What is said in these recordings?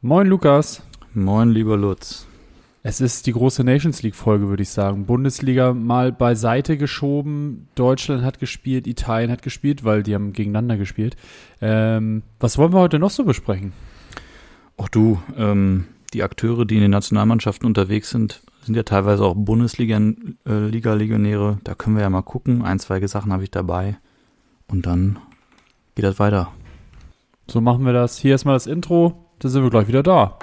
Moin Lukas. Moin lieber Lutz. Es ist die große Nations League Folge, würde ich sagen. Bundesliga mal beiseite geschoben. Deutschland hat gespielt, Italien hat gespielt, weil die haben gegeneinander gespielt. Was wollen wir heute noch so besprechen? Ach du, die Akteure, die in den Nationalmannschaften unterwegs sind ja teilweise auch Bundesliga-Legionäre. Da können wir ja mal gucken. 1, 2 Sachen habe ich dabei. Und dann geht das weiter. So machen wir das. Hier erstmal das Intro. Da sind wir gleich wieder da.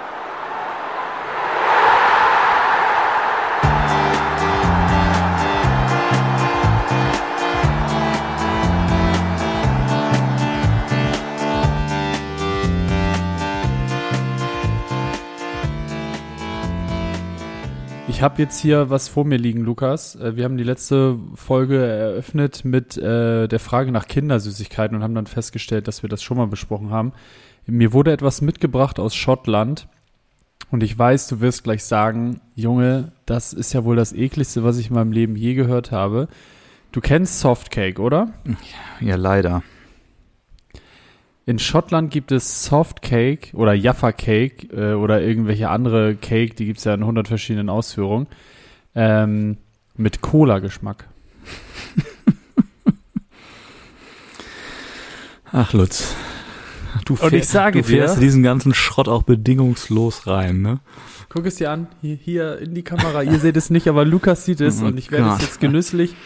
Ich habe jetzt hier was vor mir liegen, Lukas. Wir haben die letzte Folge eröffnet mit der Frage nach Kindersüßigkeiten und haben dann festgestellt, dass wir das schon mal besprochen haben. Mir wurde etwas mitgebracht aus Schottland und ich weiß, du wirst gleich sagen, Junge, das ist ja wohl das ekligste, was ich in meinem Leben je gehört habe. Du kennst Softcake, oder? Ja, leider. In Schottland gibt es Softcake oder Jaffa Cake oder irgendwelche andere Cake, die gibt es ja in 100 verschiedenen Ausführungen, mit Cola-Geschmack. Ach Lutz, du fährst dir, diesen ganzen Schrott auch bedingungslos rein, ne? Guck es dir an, hier in die Kamera, ihr seht es nicht, aber Lukas sieht es und ich werde es jetzt genüsslich.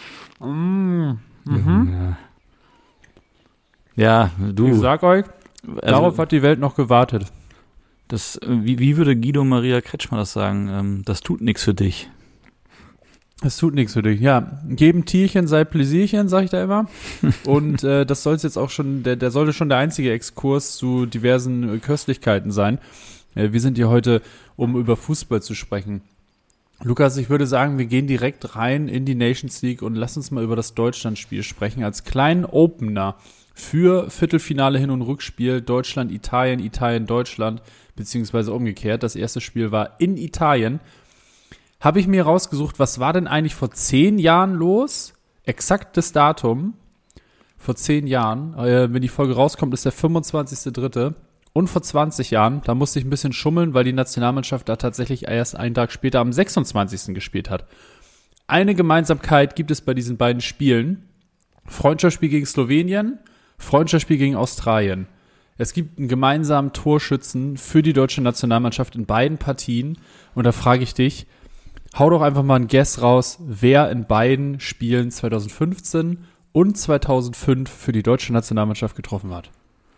Ja, du. Ich sag euch, darauf hat die Welt noch gewartet. Das, wie würde Guido Maria Kretschmer das sagen? Das tut nichts für dich. Das tut nichts für dich, ja. Jedem Tierchen sei Pläsierchen, sag ich da immer. Und das soll jetzt auch schon, der sollte schon der einzige Exkurs zu diversen Köstlichkeiten sein. Wir sind hier heute, um über Fußball zu sprechen. Lukas, ich würde sagen, wir gehen direkt rein in die Nations League und lass uns mal über das Deutschlandspiel sprechen. Als kleinen Opener für Viertelfinale Hin- und Rückspiel Deutschland, Italien, Italien, Deutschland, beziehungsweise umgekehrt. Das erste Spiel war in Italien. Habe ich mir rausgesucht, was war denn eigentlich vor 10 Jahren los? Exaktes Datum. Vor 10 Jahren. Wenn die Folge rauskommt, ist der 25.3. Und vor 20 Jahren, da musste ich ein bisschen schummeln, weil die Nationalmannschaft da tatsächlich erst einen Tag später am 26. gespielt hat. Eine Gemeinsamkeit gibt es bei diesen beiden Spielen. Freundschaftsspiel gegen Slowenien, Freundschaftsspiel gegen Australien. Es gibt einen gemeinsamen Torschützen für die deutsche Nationalmannschaft in beiden Partien. Und da frage ich dich, hau doch einfach mal ein Guess raus, wer in beiden Spielen 2015 und 2005 für die deutsche Nationalmannschaft getroffen hat.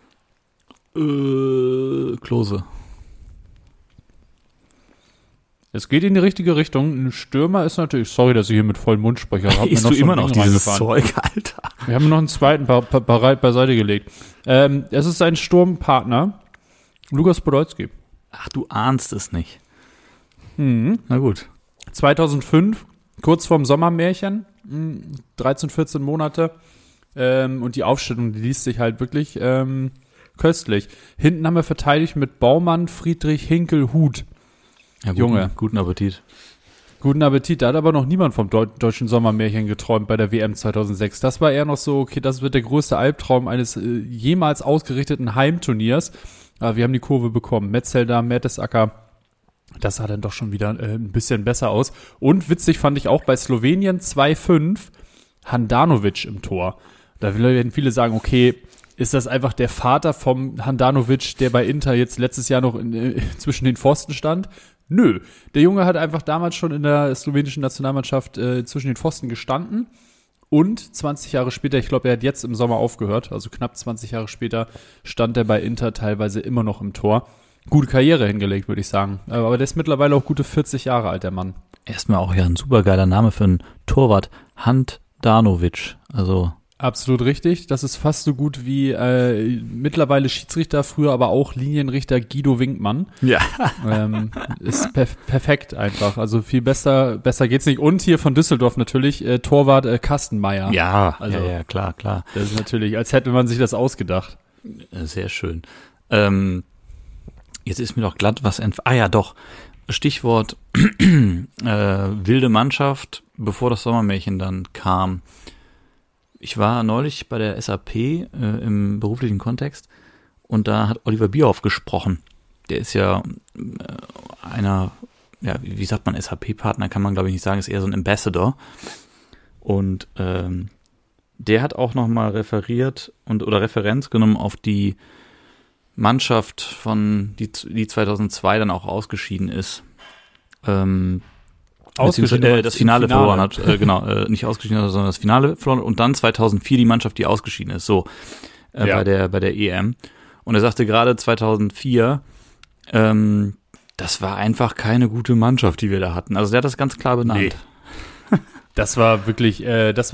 Klose. Es geht in die richtige Richtung. Ein Stürmer ist natürlich, sorry, dass ich hier mit vollem Mund spreche. Isst du immer noch dieses Zeug, Alter? Wir haben noch einen zweiten beiseite gelegt. Es ist ein Sturmpartner, Lukas Podolski. Ach, du ahnst es nicht. Mhm. Na gut. 2005, kurz vorm Sommermärchen, 13, 14 Monate. Und die Aufstellung, die liest sich halt wirklich köstlich. Hinten haben wir verteidigt mit Baumann, Friedrich, Hinkel, Huth. Ja, guten Appetit. Guten Appetit. Da hat aber noch niemand vom deutschen Sommermärchen geträumt bei der WM 2006. Das war eher noch so, okay, das wird der größte Albtraum eines jemals ausgerichteten Heimturniers. Aber wir haben die Kurve bekommen. Metzelder, Mertesacker. Das sah dann doch schon wieder ein bisschen besser aus. Und witzig fand ich auch bei Slowenien 2-5 Handanovic im Tor. Da werden viele sagen, okay, ist das einfach der Vater vom Handanovic, der bei Inter jetzt letztes Jahr noch zwischen den Pfosten stand? Nö, der Junge hat einfach damals schon in der slowenischen Nationalmannschaft zwischen den Pfosten gestanden und 20 Jahre später, ich glaube, er hat jetzt im Sommer aufgehört, also knapp 20 Jahre später stand er bei Inter teilweise immer noch im Tor. Gute Karriere hingelegt, würde ich sagen. Aber der ist mittlerweile auch gute 40 Jahre alt, der Mann. Erstmal auch ja ein supergeiler Name für einen Torwart. Handanovic, also... Absolut richtig. Das ist fast so gut wie mittlerweile Schiedsrichter, früher aber auch Linienrichter Guido Winkmann. Ja. Ist perfekt einfach. Also viel besser geht's nicht. Und hier von Düsseldorf natürlich Torwart Kastenmeier. Ja, also, ja, klar. Das ist natürlich, als hätte man sich das ausgedacht. Sehr schön. Jetzt ist mir doch glatt was doch. Stichwort wilde Mannschaft, bevor das Sommermärchen dann kam. Ich war neulich bei der SAP im beruflichen Kontext und da hat Oliver Bierhoff gesprochen. der ist ja einer, ja, wie sagt man, SAP-Partner, kann man glaube ich nicht sagen, ist eher so ein Ambassador. Und der hat auch nochmal referiert oder Referenz genommen auf die Mannschaft die 2002 dann auch ausgeschieden ist. Das Finale verloren hat, nicht ausgeschieden hat, sondern das Finale verloren und dann 2004 die Mannschaft, die ausgeschieden ist, bei der EM. Und er sagte gerade 2004, das war einfach keine gute Mannschaft, die wir da hatten. Also der hat das ganz klar benannt. Nee. Das war wirklich,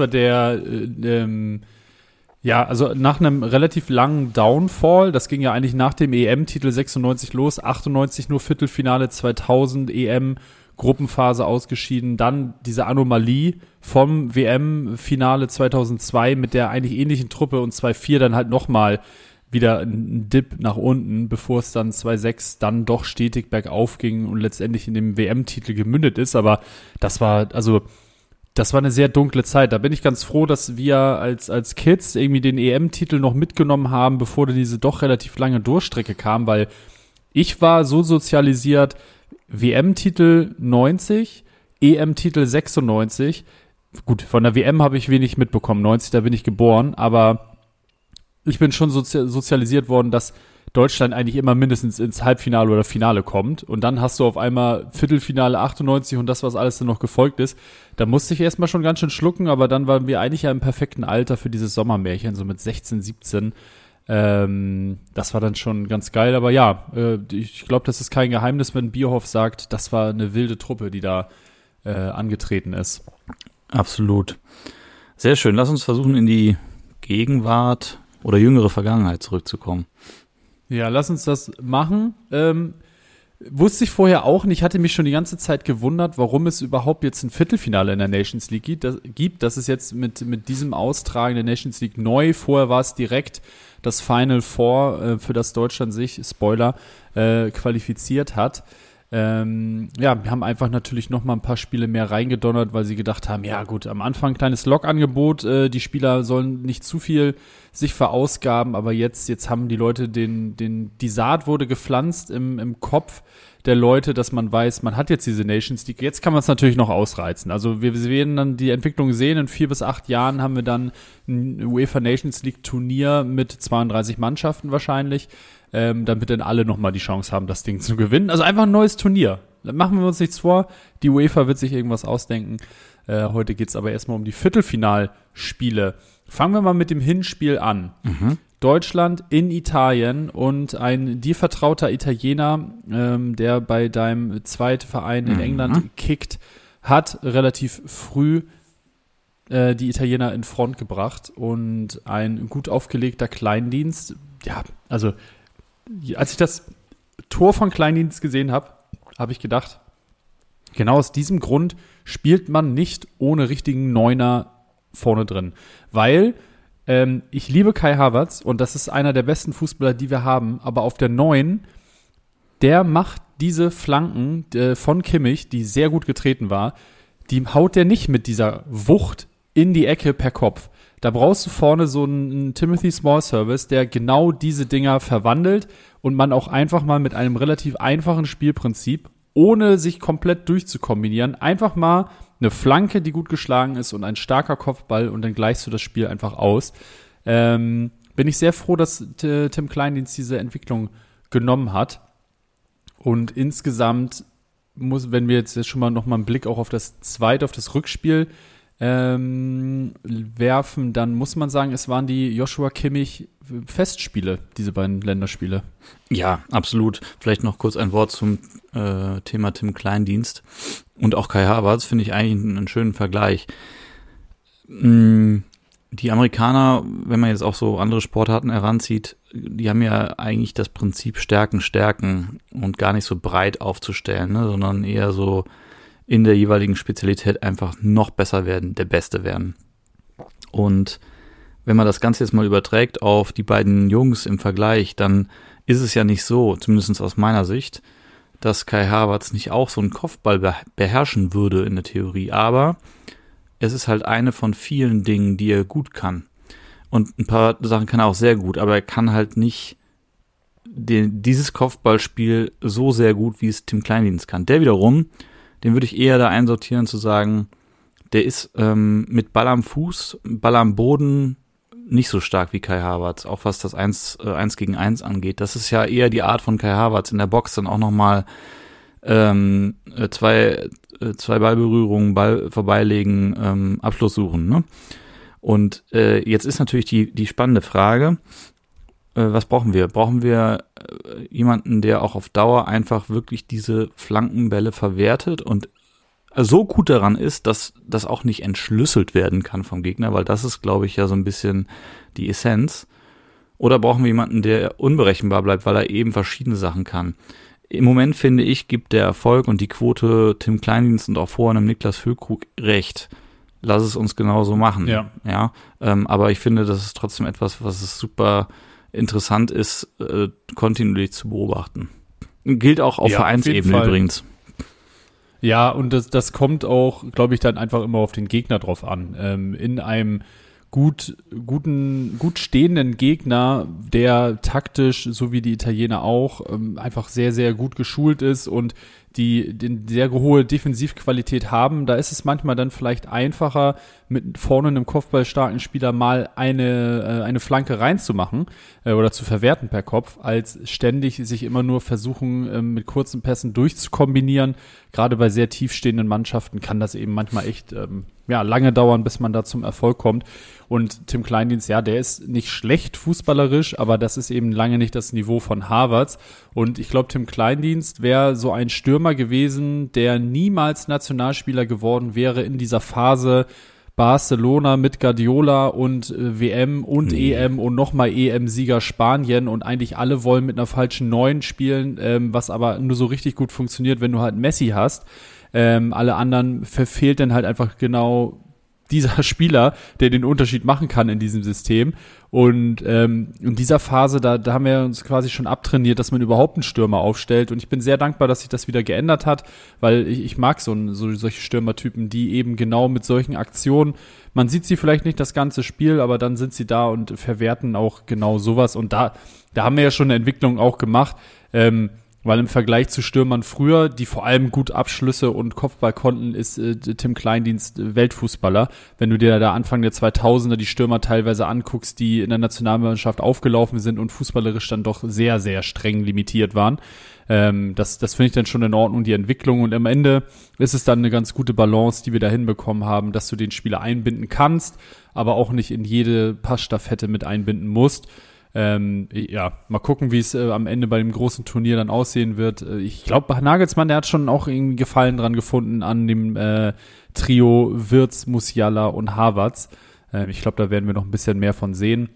also nach einem relativ langen Downfall, das ging ja eigentlich nach dem EM-Titel 96 los, 98 nur Viertelfinale, 2000 EM, Gruppenphase ausgeschieden, dann diese Anomalie vom WM-Finale 2002 mit der eigentlich ähnlichen Truppe und 2004 dann halt nochmal wieder ein Dip nach unten, bevor es dann 2006 dann doch stetig bergauf ging und letztendlich in dem WM-Titel gemündet ist, aber das war eine sehr dunkle Zeit. Da bin ich ganz froh, dass wir als Kids irgendwie den EM-Titel noch mitgenommen haben, bevor dann diese doch relativ lange Durchstrecke kam, weil ich war so sozialisiert, WM-Titel 90, EM-Titel 96. Gut, von der WM habe ich wenig mitbekommen, 90, da bin ich geboren, aber ich bin schon sozialisiert worden, dass Deutschland eigentlich immer mindestens ins Halbfinale oder Finale kommt und dann hast du auf einmal Viertelfinale 98 und das, was alles dann noch gefolgt ist. Da musste ich erstmal schon ganz schön schlucken, aber dann waren wir eigentlich ja im perfekten Alter für dieses Sommermärchen, so mit 16, 17. Das war dann schon ganz geil, aber ja, ich glaube, das ist kein Geheimnis, wenn Bierhoff sagt, das war eine wilde Truppe, die da angetreten ist. Absolut. Sehr schön. Lass uns versuchen, in die Gegenwart oder jüngere Vergangenheit zurückzukommen. Ja, lass uns das machen. Wusste ich vorher auch nicht, hatte mich schon die ganze Zeit gewundert, warum es überhaupt jetzt ein Viertelfinale in der Nations League gibt. Das ist jetzt mit diesem Austragen der Nations League neu. Vorher war es direkt das Final Four, für das Deutschland sich, Spoiler, qualifiziert hat. Wir haben einfach natürlich noch mal ein paar Spiele mehr reingedonnert, weil sie gedacht haben, ja gut, am Anfang kleines Log-Angebot, die Spieler sollen nicht zu viel sich verausgaben, aber jetzt haben die Leute die Saat wurde gepflanzt im Kopf der Leute, dass man weiß, man hat jetzt diese Nations League, jetzt kann man es natürlich noch ausreizen. Also wir werden dann die Entwicklung sehen, in 4 bis 8 Jahren haben wir dann ein UEFA Nations League Turnier mit 32 Mannschaften wahrscheinlich, damit dann alle nochmal die Chance haben, das Ding zu gewinnen. Also einfach ein neues Turnier. Da machen wir uns nichts vor. Die UEFA wird sich irgendwas ausdenken. Heute geht's aber erstmal um die Viertelfinalspiele. Fangen wir mal mit dem Hinspiel an. Mhm. Deutschland in Italien und ein dir vertrauter Italiener, der bei deinem zweiten Verein in England kickt, hat relativ früh die Italiener in Front gebracht und ein gut aufgelegter Kleindienst. Ja, also als ich das Tor von Kleindienst gesehen habe, habe ich gedacht, genau aus diesem Grund spielt man nicht ohne richtigen Neuner vorne drin. Weil ich liebe Kai Havertz und das ist einer der besten Fußballer, die wir haben, aber auf der 9, der macht diese Flanken von Kimmich, die sehr gut getreten war, die haut der nicht mit dieser Wucht in die Ecke per Kopf. Da brauchst du vorne so einen Timothy Small Service, der genau diese Dinger verwandelt und man auch einfach mal mit einem relativ einfachen Spielprinzip, ohne sich komplett durchzukombinieren, einfach mal eine Flanke, die gut geschlagen ist und ein starker Kopfball und dann gleichst du das Spiel einfach aus. Bin ich sehr froh, dass Tim Kleindienst diese Entwicklung genommen hat. Und insgesamt wenn wir jetzt schon mal noch mal einen Blick auch auf das Rückspiel werfen, dann muss man sagen, es waren die Joshua Kimmich Festspiele, diese beiden Länderspiele. Ja, absolut. Vielleicht noch kurz ein Wort zum Thema Tim Kleindienst und auch Kai Havertz, finde ich eigentlich einen schönen Vergleich. Die Amerikaner, wenn man jetzt auch so andere Sportarten heranzieht, die haben ja eigentlich das Prinzip Stärken und gar nicht so breit aufzustellen, ne, sondern eher so in der jeweiligen Spezialität einfach noch besser werden, der Beste werden. Und wenn man das Ganze jetzt mal überträgt auf die beiden Jungs im Vergleich, dann ist es ja nicht so, zumindest aus meiner Sicht, dass Kai Havertz nicht auch so einen Kopfball beherrschen würde in der Theorie, aber es ist halt eine von vielen Dingen, die er gut kann. Und ein paar Sachen kann er auch sehr gut, aber er kann halt nicht dieses Kopfballspiel so sehr gut, wie es Tim Kleindienst kann. Der wiederum, den würde ich eher da einsortieren, zu sagen, der ist mit Ball am Fuß, Ball am Boden nicht so stark wie Kai Havertz, auch was das 1 gegen 1 angeht. Das ist ja eher die Art von Kai Havertz, in der Box dann auch nochmal zwei Ballberührungen, Ball vorbeilegen, Abschluss suchen. Ne? Und jetzt ist natürlich die spannende Frage, was brauchen wir? Brauchen wir jemanden, der auch auf Dauer einfach wirklich diese Flankenbälle verwertet und so gut daran ist, dass das auch nicht entschlüsselt werden kann vom Gegner, weil das ist, glaube ich, ja so ein bisschen die Essenz. Oder brauchen wir jemanden, der unberechenbar bleibt, weil er eben verschiedene Sachen kann? Im Moment, finde ich, gibt der Erfolg und die Quote Tim Kleindienst und auch vorhin Niklas Füllkrug recht. Lass es uns genauso machen. Ja. Aber ich finde, das ist trotzdem etwas, was es super interessant ist, kontinuierlich zu beobachten. Gilt auch auf Vereinsebene übrigens. Ja, und das kommt auch, glaube ich, dann einfach immer auf den Gegner drauf an. In einem gut stehenden Gegner, der taktisch, so wie die Italiener auch, einfach sehr, sehr gut geschult ist und die sehr hohe Defensivqualität haben, da ist es manchmal dann vielleicht einfacher, mit vorne einem kopfballstarken Spieler mal eine Flanke reinzumachen oder zu verwerten per Kopf, als ständig sich immer nur versuchen, mit kurzen Pässen durchzukombinieren. Gerade bei sehr tiefstehenden Mannschaften kann das eben manchmal echt lange dauern, bis man da zum Erfolg kommt. Und Tim Kleindienst, ja, der ist nicht schlecht fußballerisch, aber das ist eben lange nicht das Niveau von Havertz. Und ich glaube, Tim Kleindienst wäre so ein Stürmer gewesen, der niemals Nationalspieler geworden wäre in dieser Phase Barcelona mit Guardiola und WM und EM und nochmal EM-Sieger Spanien und eigentlich alle wollen mit einer falschen 9 spielen, was aber nur so richtig gut funktioniert, wenn du halt Messi hast. Alle anderen verfehlt dann halt einfach genau dieser Spieler, der den Unterschied machen kann in diesem System. Und in dieser Phase, da haben wir uns quasi schon abtrainiert, dass man überhaupt einen Stürmer aufstellt. Und ich bin sehr dankbar, dass sich das wieder geändert hat, weil ich mag solche Stürmertypen, die eben genau mit solchen Aktionen, man sieht sie vielleicht nicht das ganze Spiel, aber dann sind sie da und verwerten auch genau sowas. Und da haben wir ja schon eine Entwicklung auch gemacht, weil im Vergleich zu Stürmern früher, die vor allem gut Abschlüsse und Kopfball konnten, ist Tim Kleindienst Weltfußballer. Wenn du dir da Anfang der 2000er die Stürmer teilweise anguckst, die in der Nationalmannschaft aufgelaufen sind und fußballerisch dann doch sehr, sehr streng limitiert waren. Das finde ich dann schon in Ordnung, die Entwicklung. Und am Ende ist es dann eine ganz gute Balance, die wir da hinbekommen haben, dass du den Spieler einbinden kannst, aber auch nicht in jede Passstaffette mit einbinden musst. Mal gucken, wie es am Ende bei dem großen Turnier dann aussehen wird. Ich glaube, Nagelsmann, der hat schon auch irgendwie Gefallen dran gefunden an dem Trio Wirtz, Musiala und Havertz. Ich glaube, da werden wir noch ein bisschen mehr von sehen.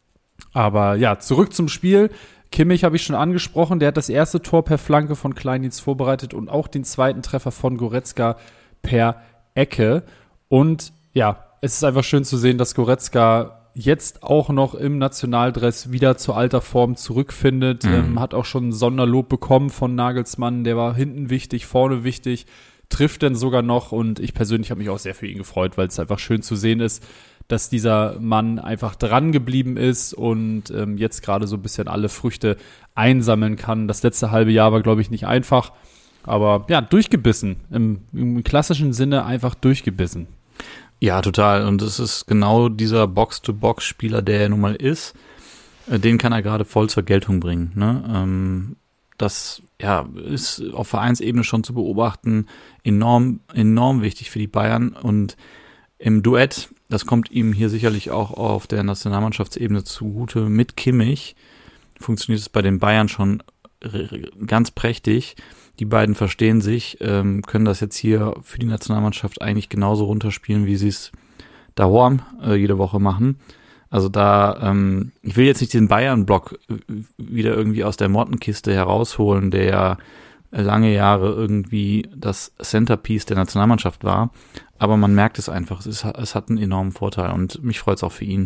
Aber ja, zurück zum Spiel. Kimmich habe ich schon angesprochen, der hat das erste Tor per Flanke von Kleindienst vorbereitet und auch den zweiten Treffer von Goretzka per Ecke. Und ja, es ist einfach schön zu sehen, dass Goretzka jetzt auch noch im Nationaldress wieder zur alter Form zurückfindet, hat auch schon Sonderlob bekommen von Nagelsmann, der war hinten wichtig, vorne wichtig, trifft dann sogar noch und ich persönlich habe mich auch sehr für ihn gefreut, weil es einfach schön zu sehen ist, dass dieser Mann einfach dran geblieben ist und jetzt gerade so ein bisschen alle Früchte einsammeln kann. Das letzte halbe Jahr war, glaube ich, nicht einfach, aber ja, durchgebissen, im klassischen Sinne einfach durchgebissen. Ja, total. Und es ist genau dieser Box-to-Box-Spieler, der er nun mal ist. Den kann er gerade voll zur Geltung bringen. Ne? Das ist auf Vereinsebene schon zu beobachten. Enorm, enorm wichtig für die Bayern. Und im Duett, das kommt ihm hier sicherlich auch auf der Nationalmannschaftsebene zugute, mit Kimmich funktioniert es bei den Bayern schon ganz prächtig. Die beiden verstehen sich, können das jetzt hier für die Nationalmannschaft eigentlich genauso runterspielen, wie sie es daheim jede Woche machen. Also da, ich will jetzt nicht den Bayern-Block wieder irgendwie aus der Mottenkiste herausholen, der ja lange Jahre irgendwie das Centerpiece der Nationalmannschaft war. Aber man merkt es einfach, es hat einen enormen Vorteil und mich freut es auch für ihn.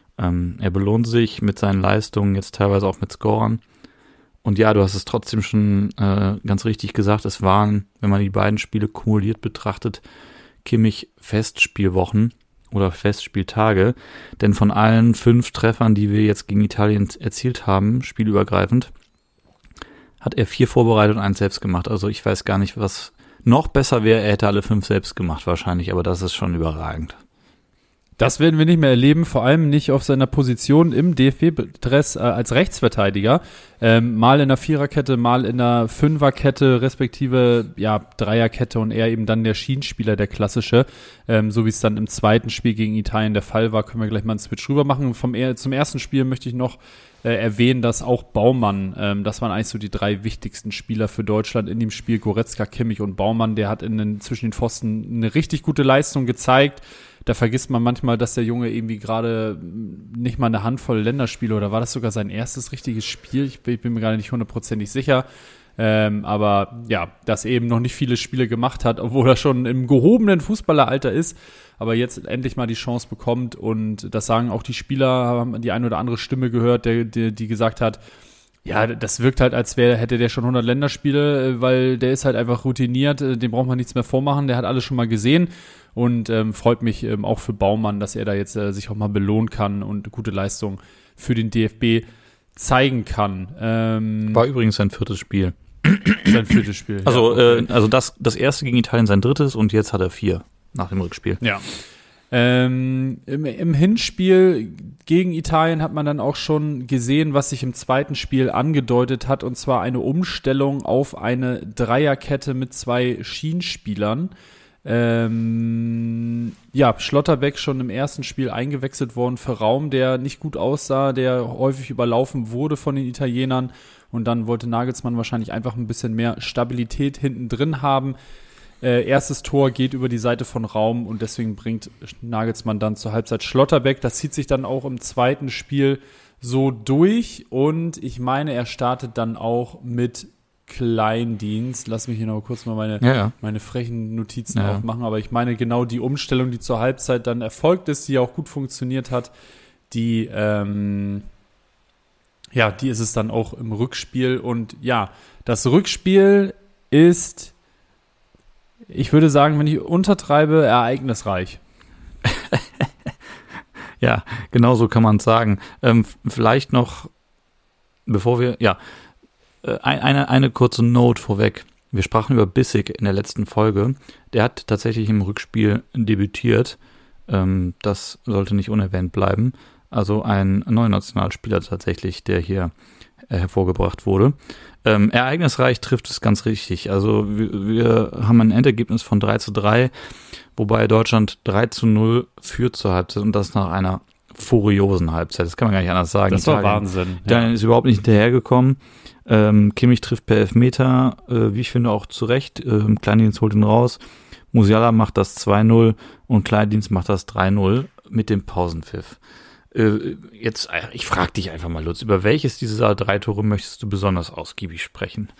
Er belohnt sich mit seinen Leistungen, jetzt teilweise auch mit Scorern. Und ja, du hast es trotzdem schon ganz richtig gesagt, es waren, wenn man die beiden Spiele kumuliert betrachtet, Kimmich Festspielwochen oder Festspieltage. Denn von allen 5 Treffern, die wir jetzt gegen Italien erzielt haben, spielübergreifend, hat er 4 vorbereitet und 1 selbst gemacht. Also ich weiß gar nicht, was noch besser wäre. Er hätte alle 5 selbst gemacht wahrscheinlich, aber das ist schon überragend. Das werden wir nicht mehr erleben, vor allem nicht auf seiner Position im DFB-Dress als Rechtsverteidiger. Mal in der Viererkette, mal in der Fünferkette, respektive Dreierkette und er eben dann der Schienenspieler, der klassische. So wie es dann im zweiten Spiel gegen Italien der Fall war, können wir gleich mal einen Switch rüber machen. Zum ersten Spiel möchte ich noch erwähnen, dass auch Baumann, das waren eigentlich so die 3 wichtigsten Spieler für Deutschland in dem Spiel, Goretzka, Kimmich und Baumann, der hat zwischen den Pfosten eine richtig gute Leistung gezeigt. Da vergisst man manchmal, dass der Junge irgendwie gerade nicht mal eine Handvoll Länderspiele, oder war das sogar sein erstes richtiges Spiel? Ich bin mir gerade nicht 100% sicher. Aber ja, dass eben noch nicht viele Spiele gemacht hat, obwohl er schon im gehobenen Fußballeralter ist, aber jetzt endlich mal die Chance bekommt. Und das sagen auch die Spieler, haben die eine oder andere Stimme gehört, die gesagt hat, ja, das wirkt halt, als hätte der schon 100 Länderspiele, weil der ist halt einfach routiniert, dem braucht man nichts mehr vormachen, der hat alles schon mal gesehen. Und freut mich auch für Baumann, dass er da jetzt sich auch mal belohnen kann und gute Leistung für den DFB zeigen kann. War übrigens sein 4. Spiel. Sein 4. Spiel. Also, ja, okay. Also das erste gegen Italien sein 3. und jetzt hat er 4 nach dem Rückspiel. Ja. Im Hinspiel gegen Italien hat man dann auch schon gesehen, was sich im zweiten Spiel angedeutet hat, und zwar eine Umstellung auf eine Dreierkette mit 2 Schienenspielern. Schlotterbeck schon im ersten Spiel eingewechselt worden für Raum, der nicht gut aussah, der häufig überlaufen wurde von den Italienern, und dann wollte Nagelsmann wahrscheinlich einfach ein bisschen mehr Stabilität hinten drin haben. Erstes Tor geht über die Seite von Raum und deswegen bringt Nagelsmann dann zur Halbzeit Schlotterbeck. Das zieht sich dann auch im zweiten Spiel so durch, und ich meine, er startet dann auch mit Kleindienst. Lass mich hier noch kurz mal meine frechen Notizen aufmachen, aber ich meine genau die Umstellung, die zur Halbzeit dann erfolgt ist, die auch gut funktioniert hat, die ist es dann auch im Rückspiel. Und ja, das Rückspiel ist, ich würde sagen, wenn ich untertreibe, ereignisreich. Ja, genau so kann man es sagen. Vielleicht noch, bevor wir, eine kurze Note vorweg. Wir sprachen über Bissig in der letzten Folge. Der hat tatsächlich im Rückspiel debütiert. Das sollte nicht unerwähnt bleiben. Also ein neuer Nationalspieler tatsächlich, der hier hervorgebracht wurde. Ereignisreich trifft es ganz richtig. Also wir haben ein Endergebnis von 3:3, wobei Deutschland 3:0 führt zur Halbzeit, und das nach einer furiosen Halbzeit. Das kann man gar nicht anders sagen. Das war Wahnsinn. Italien ist überhaupt nicht hinterhergekommen. Kimmich trifft per Elfmeter, wie ich finde auch zu Recht. Kleindienst holt ihn raus. Musiala macht das 2:0 und Kleindienst macht das 3:0 mit dem Pausenpfiff. Jetzt, ich frage dich einfach mal, Lutz, über welches dieser 3 Tore möchtest du besonders ausgiebig sprechen?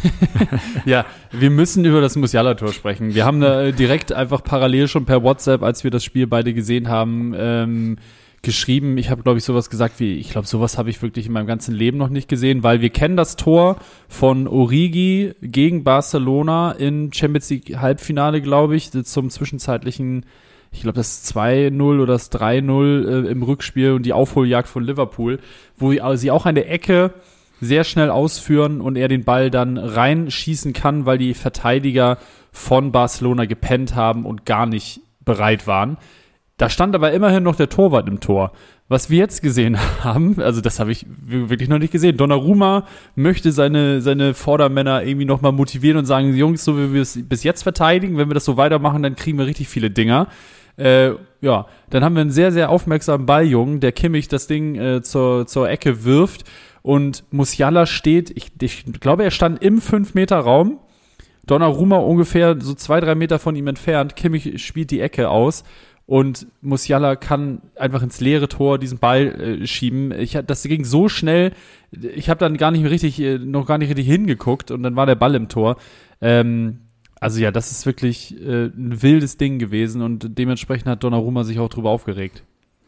Ja, wir müssen über das Musiala-Tor sprechen. Wir haben da direkt einfach parallel schon per WhatsApp, als wir das Spiel beide gesehen haben, geschrieben. Ich habe, glaube ich, sowas gesagt wie, sowas habe ich wirklich in meinem ganzen Leben noch nicht gesehen, weil wir kennen das Tor von Origi gegen Barcelona im Champions League Halbfinale, glaube ich, zum zwischenzeitlichen, ich glaube, das 2:0 oder das 3:0 im Rückspiel und die Aufholjagd von Liverpool, wo sie auch eine Ecke sehr schnell ausführen und er den Ball dann reinschießen kann, weil die Verteidiger von Barcelona gepennt haben und gar nicht bereit waren. Da stand aber immerhin noch der Torwart im Tor. Was wir jetzt gesehen haben, also das habe ich wirklich noch nicht gesehen. Donnarumma möchte seine Vordermänner irgendwie nochmal motivieren und sagen, Jungs, so wie wir es bis jetzt verteidigen, wenn wir das so weitermachen, dann kriegen wir richtig viele Dinger. Dann haben wir einen sehr, sehr aufmerksamen Balljungen, der Kimmich das Ding zur Ecke wirft, und Musiala steht, ich glaube, er stand im 5-Meter-Raum, Donnarumma ungefähr so 2-3 Meter von ihm entfernt, Kimmich spielt die Ecke aus, und Musiala kann einfach ins leere Tor diesen Ball schieben. Das ging so schnell, ich habe dann noch gar nicht richtig hingeguckt, und dann war der Ball im Tor. Also ja, das ist wirklich ein wildes Ding gewesen, und dementsprechend hat Donnarumma sich auch drüber aufgeregt.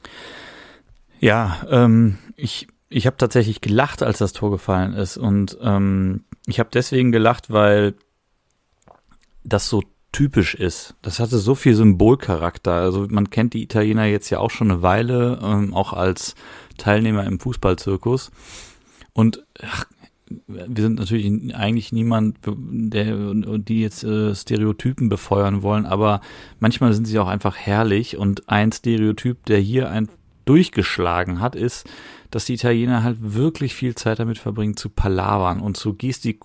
Ja, ich habe tatsächlich gelacht, als das Tor gefallen ist, und ich habe deswegen gelacht, weil das so typisch ist. Das hatte so viel Symbolcharakter. Also man kennt die Italiener jetzt ja auch schon eine Weile, auch als Teilnehmer im Fußballzirkus. Und wir sind natürlich eigentlich niemand, die jetzt Stereotypen befeuern wollen, aber manchmal sind sie auch einfach herrlich und ein Stereotyp, der hier durchgeschlagen hat, ist, dass die Italiener halt wirklich viel Zeit damit verbringen zu palavern und zu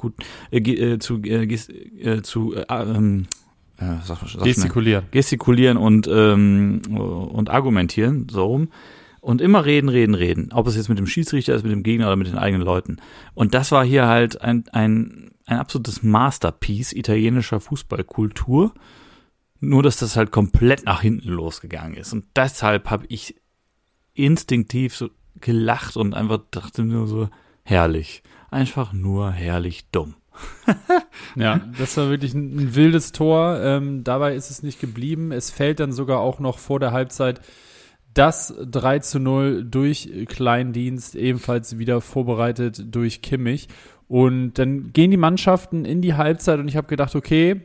gestikulieren und argumentieren, so rum. Und immer reden. Ob es jetzt mit dem Schiedsrichter ist, mit dem Gegner oder mit den eigenen Leuten. Und das war hier halt ein absolutes Masterpiece italienischer Fußballkultur. Nur, dass das halt komplett nach hinten losgegangen ist. Und deshalb habe ich instinktiv so gelacht und einfach dachte nur so, herrlich. Einfach nur herrlich dumm. Ja, das war wirklich ein wildes Tor. Dabei ist es nicht geblieben. Es fällt dann sogar auch noch vor der Halbzeit das 3:0 durch Kleindienst, ebenfalls wieder vorbereitet durch Kimmich. Und dann gehen die Mannschaften in die Halbzeit und ich habe gedacht, okay,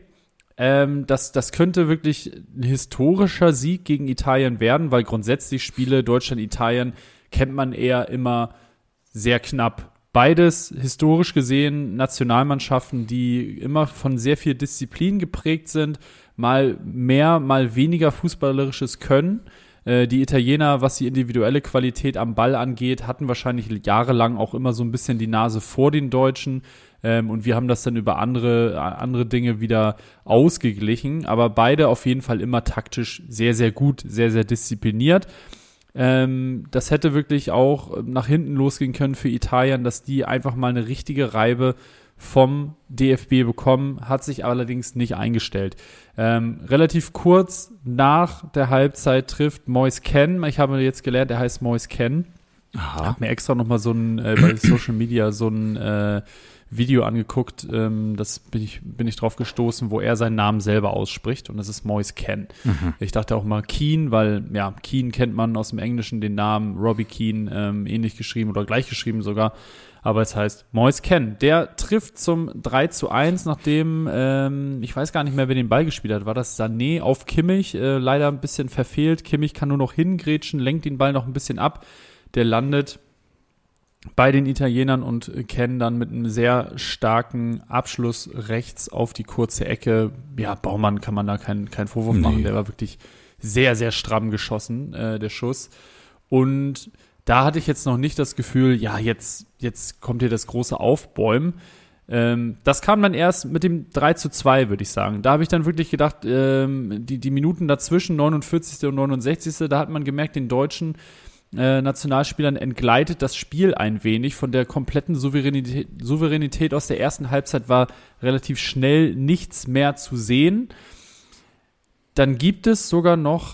das könnte wirklich ein historischer Sieg gegen Italien werden, weil grundsätzlich Spiele Deutschland-Italien kennt man eher immer sehr knapp. Beides historisch gesehen Nationalmannschaften, die immer von sehr viel Disziplin geprägt sind, mal mehr, mal weniger fußballerisches Können. Die Italiener, was die individuelle Qualität am Ball angeht, hatten wahrscheinlich jahrelang auch immer so ein bisschen die Nase vor den Deutschen. Und wir haben das dann über andere Dinge wieder ausgeglichen. Aber beide auf jeden Fall immer taktisch sehr, sehr gut, sehr, sehr diszipliniert. Das hätte wirklich auch nach hinten losgehen können für Italien, dass die einfach mal eine richtige Reibe vom DFB bekommen, hat sich allerdings nicht eingestellt. Relativ kurz nach der Halbzeit trifft Moise Kean. Ich habe jetzt gelernt, er heißt Moise Kean. Ich habe mir extra nochmal bei Social Media so ein Video angeguckt, das bin ich drauf gestoßen, wo er seinen Namen selber ausspricht und das ist Moise Kean. Ich dachte auch mal Keane, weil ja, Keane kennt man aus dem Englischen den Namen, Robbie Keane, ähnlich geschrieben oder gleich geschrieben sogar, aber es heißt Moise Kean. Der trifft zum 3:1, nachdem, ich weiß gar nicht mehr, wer den Ball gespielt hat, war das Sané auf Kimmich, leider ein bisschen verfehlt, Kimmich kann nur noch hingrätschen, lenkt den Ball noch ein bisschen ab, der landet bei den Italienern und Kean dann mit einem sehr starken Abschluss rechts auf die kurze Ecke. Ja, Baumann kann man da keinen Vorwurf machen. Der war wirklich sehr, sehr stramm geschossen, der Schuss. Und da hatte ich jetzt noch nicht das Gefühl, ja, jetzt kommt hier das große Aufbäumen. Das kam dann erst mit dem 3:2, würde ich sagen. Da habe ich dann wirklich gedacht, die Minuten dazwischen, 49. und 69., da hat man gemerkt, den Deutschen Nationalspielern entgleitet das Spiel ein wenig. Von der kompletten Souveränität aus der ersten Halbzeit war relativ schnell nichts mehr zu sehen. Dann gibt es sogar noch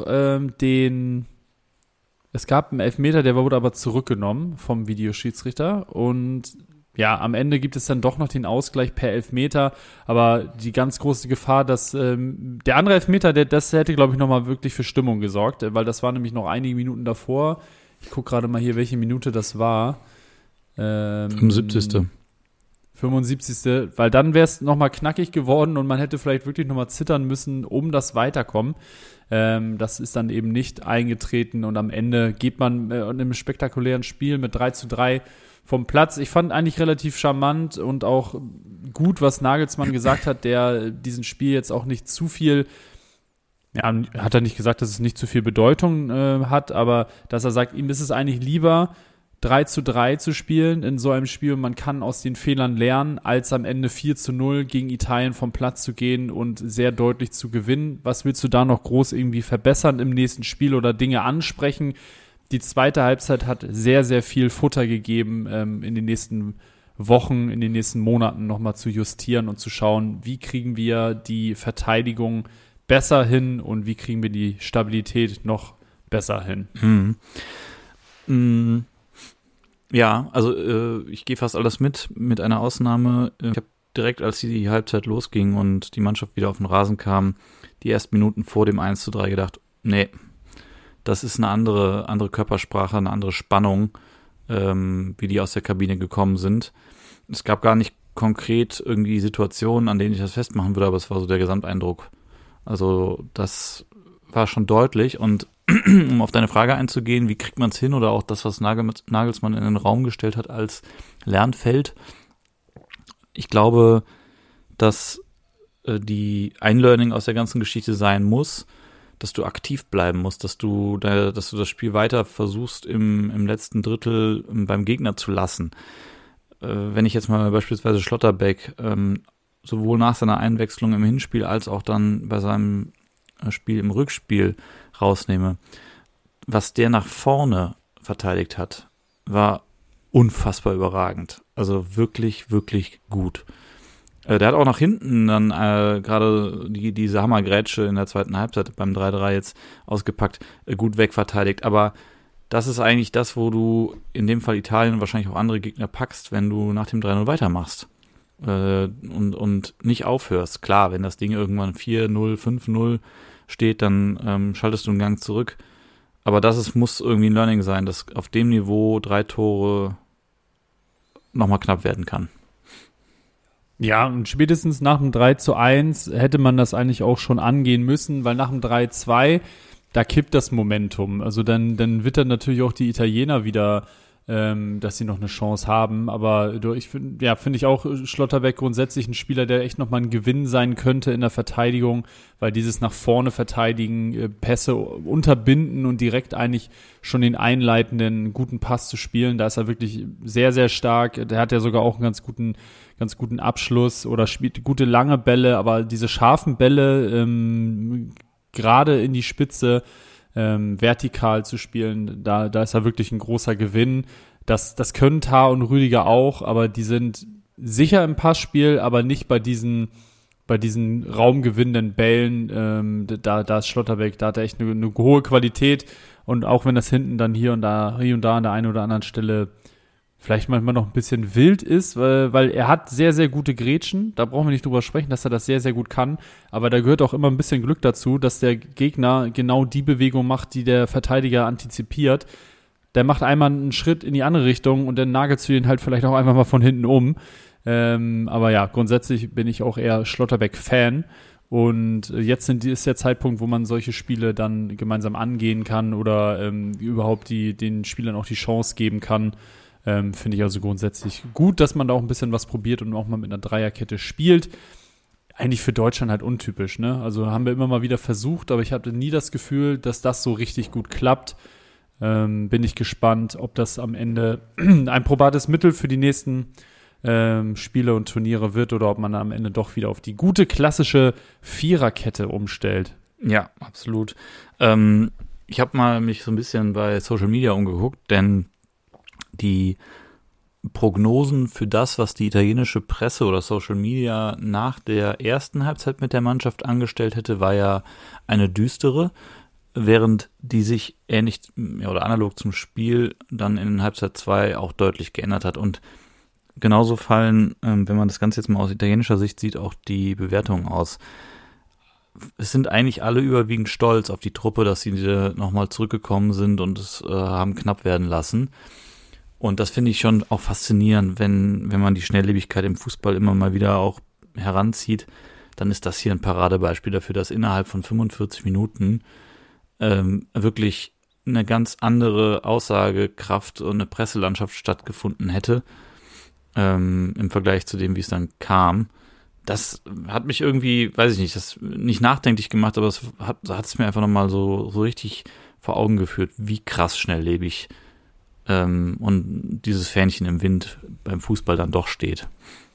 es gab einen Elfmeter, der wurde aber zurückgenommen vom Videoschiedsrichter und ja, am Ende gibt es dann doch noch den Ausgleich per Elfmeter, aber die ganz große Gefahr, dass der andere Elfmeter, das hätte, glaube ich, nochmal wirklich für Stimmung gesorgt, weil das war nämlich noch einige Minuten davor. Ich gucke gerade mal hier, welche Minute das war. 75. 75. Weil dann wäre es nochmal knackig geworden und man hätte vielleicht wirklich nochmal zittern müssen, um das Weiterkommen. Das ist dann eben nicht eingetreten und am Ende geht man in einem spektakulären Spiel mit 3:3 vom Platz. Ich fand eigentlich relativ charmant und auch gut, was Nagelsmann gesagt hat, der diesen Spiel jetzt auch nicht zu viel, ja, hat er nicht gesagt, dass es nicht zu viel Bedeutung hat, aber dass er sagt, ihm ist es eigentlich lieber, 3:3 zu spielen in so einem Spiel und man kann aus den Fehlern lernen, als am Ende 4:0 gegen Italien vom Platz zu gehen und sehr deutlich zu gewinnen. Was willst du da noch groß irgendwie verbessern im nächsten Spiel oder Dinge ansprechen? Die zweite Halbzeit hat sehr, sehr viel Futter gegeben, in den nächsten Wochen, in den nächsten Monaten nochmal zu justieren und zu schauen, wie kriegen wir die Verteidigung besser hin und wie kriegen wir die Stabilität noch besser hin. Ja, also ich gehe fast alles mit einer Ausnahme. Ich habe direkt, als die Halbzeit losging und die Mannschaft wieder auf den Rasen kam, die ersten Minuten vor dem 1:3 gedacht, nee, das ist eine andere Körpersprache, eine andere Spannung, wie die aus der Kabine gekommen sind. Es gab gar nicht konkret irgendwie Situationen, an denen ich das festmachen würde, aber es war so der Gesamteindruck. Also das war schon deutlich und um auf deine Frage einzugehen, wie kriegt man es hin oder auch das, was Nagelsmann in den Raum gestellt hat als Lernfeld, ich glaube, dass die Einlearning aus der ganzen Geschichte sein muss, dass du aktiv bleiben musst, dass du das Spiel weiter versuchst im letzten Drittel beim Gegner zu lassen. Wenn ich jetzt mal beispielsweise Schlotterbeck sowohl nach seiner Einwechslung im Hinspiel als auch dann bei seinem Spiel im Rückspiel rausnehme, was der nach vorne verteidigt hat, war unfassbar überragend. Also wirklich, wirklich gut. Der hat auch nach hinten dann gerade diese Hammergrätsche in der zweiten Halbzeit beim 3-3 jetzt ausgepackt, gut wegverteidigt. Aber das ist eigentlich das, wo du in dem Fall Italien und wahrscheinlich auch andere Gegner packst, wenn du nach dem 3-0 weitermachst und nicht aufhörst. Klar, wenn das Ding irgendwann 4-0, 5-0 steht, dann schaltest du einen Gang zurück. Aber muss irgendwie ein Learning sein, dass auf dem Niveau 3 Tore nochmal knapp werden kann. Ja, und spätestens nach dem 3-1 hätte man das eigentlich auch schon angehen müssen, weil nach dem 3-2, da kippt das Momentum. Also dann wittern natürlich auch die Italiener wieder, dass sie noch eine Chance haben. Aber finde ich auch Schlotterbeck grundsätzlich ein Spieler, der echt nochmal ein Gewinn sein könnte in der Verteidigung, weil dieses nach vorne verteidigen, Pässe unterbinden und direkt eigentlich schon den einleitenden guten Pass zu spielen, da ist er wirklich sehr, sehr stark. Der hat ja sogar auch einen ganz guten Abschluss oder spielt gute lange Bälle, aber diese scharfen Bälle gerade in die Spitze vertikal zu spielen, da ist er wirklich ein großer Gewinn. Das können Tah und Rüdiger auch, aber die sind sicher im Passspiel, aber nicht bei diesen raumgewinnenden Bällen. Da ist Schlotterbeck, da hat er echt eine hohe Qualität, und auch wenn das hinten dann hier und da an der einen oder anderen Stelle vielleicht manchmal noch ein bisschen wild ist, weil er hat sehr, sehr gute Grätschen. Da brauchen wir nicht drüber sprechen, dass er das sehr, sehr gut kann. Aber da gehört auch immer ein bisschen Glück dazu, dass der Gegner genau die Bewegung macht, die der Verteidiger antizipiert. Der macht einmal einen Schritt in die andere Richtung und dann nagelst du ihn halt vielleicht auch einfach mal von hinten um. Aber ja, grundsätzlich bin ich auch eher Schlotterbeck-Fan. Und jetzt ist der Zeitpunkt, wo man solche Spiele dann gemeinsam angehen kann oder überhaupt den Spielern auch die Chance geben kann. Finde ich also grundsätzlich gut, dass man da auch ein bisschen was probiert und auch mal mit einer Dreierkette spielt. Eigentlich für Deutschland halt untypisch, ne? Also haben wir immer mal wieder versucht, aber ich hatte nie das Gefühl, dass das so richtig gut klappt. Bin ich gespannt, ob das am Ende ein probates Mittel für die nächsten Spiele und Turniere wird oder ob man am Ende doch wieder auf die gute klassische Viererkette umstellt. Ja, absolut. Ich habe mal mich so ein bisschen bei Social Media umgeguckt, denn die Prognosen für das, was die italienische Presse oder Social Media nach der ersten Halbzeit mit der Mannschaft angestellt hätte, war ja eine düstere, während die sich ähnlich oder analog zum Spiel dann in Halbzeit 2 auch deutlich geändert hat. Und genauso fallen, wenn man das Ganze jetzt mal aus italienischer Sicht sieht, auch die Bewertungen aus. Es sind eigentlich alle überwiegend stolz auf die Truppe, dass sie nochmal zurückgekommen sind und es haben knapp werden lassen. Und das finde ich schon auch faszinierend, wenn man die Schnelllebigkeit im Fußball immer mal wieder auch heranzieht, dann ist das hier ein Paradebeispiel dafür, dass innerhalb von 45 Minuten wirklich eine ganz andere Aussagekraft und eine Presselandschaft stattgefunden hätte, im Vergleich zu dem, wie es dann kam. Das hat mich irgendwie, weiß ich nicht, das nicht nachdenklich gemacht, aber es hat es mir einfach nochmal so richtig vor Augen geführt, wie krass schnelllebig und dieses Fähnchen im Wind beim Fußball dann doch steht.